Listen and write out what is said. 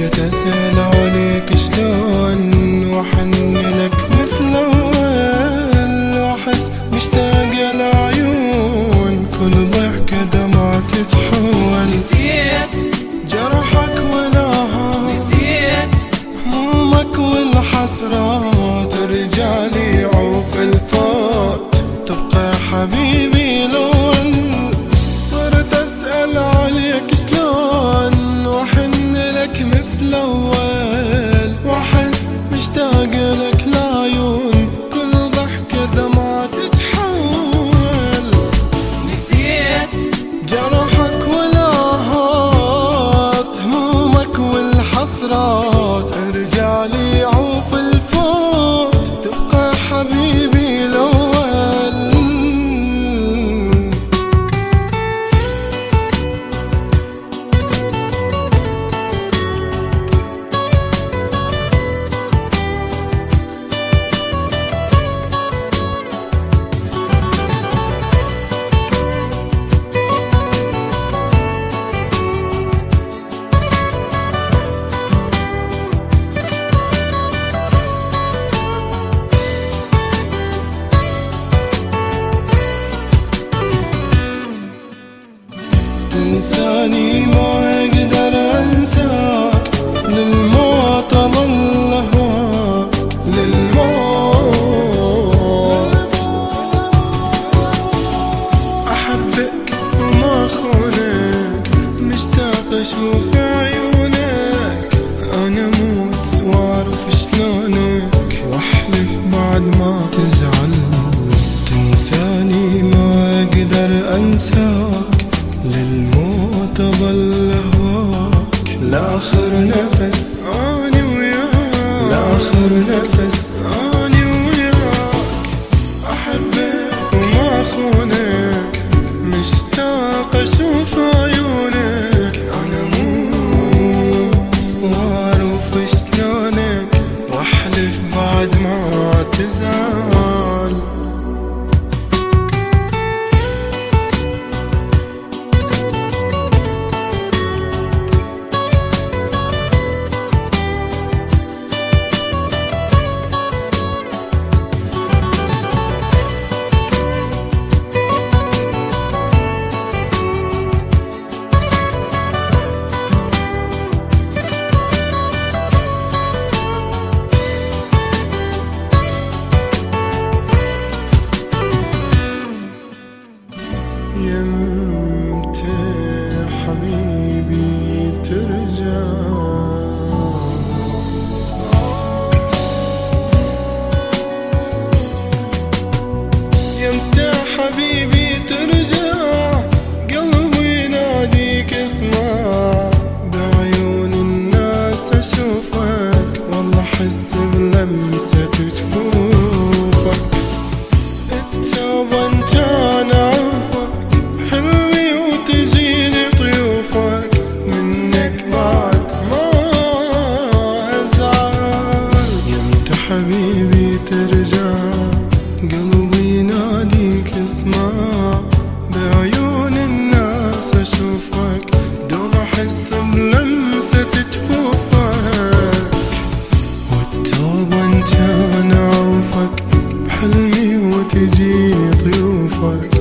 جيت أسأل عليك شلون وأحن لك مثل أول، وأحس مشتاق العيون كل ضحكة دمعة تتحول. نسيت جرحك والآهات، نسيت همومك والحسرات، رجالي عوف الفوت تبقى حبيبي الأول. صرت أسأل عليك شلون وأحن لك مثل أول، وأحس مشتاق لك العيون كل ضحكة دمعة تتحول. نسيت جرحك والآهات، همومك والحسرات، ارجعلي عوف الفوت تبقى حبيبي الأول. تنساني ما أقدر أنساك، للموت أظل أهواك، للموت أحبك وما أخونك، مشتاق أشوف عيونك، أنا أموت وأعرف شلونك، وأحلف بعد ما تزعل. تنساني ما أقدر أنساك، للموت أظل أهواك، لآخر نفس أني وياك، لآخر نفس أني وياك. أحبك وما أخونك، مشتاق أشوف عيونك، أنا أموت وأعرف شلونك، وأحلف بعد ما تزعل. يمتى حبيبي ترجع؟ يمتى حبيبي ترجع؟ قلبي يناديك اسمع، بعيون الناس أشوفك، والله أحس بلمسة جفوفك. التوب أنت أنا عوفك، حلمي وتجيني طيوفك، منك بعد ما أزعل. يمتى حبيبي ترجع؟ قلبي يناديك اسمع، بعيون الناس أشوفك، دوم أحس بلمسة جفوفك. والتوب أنت أنا عوفك، بحلمي وتجيني طيوفك،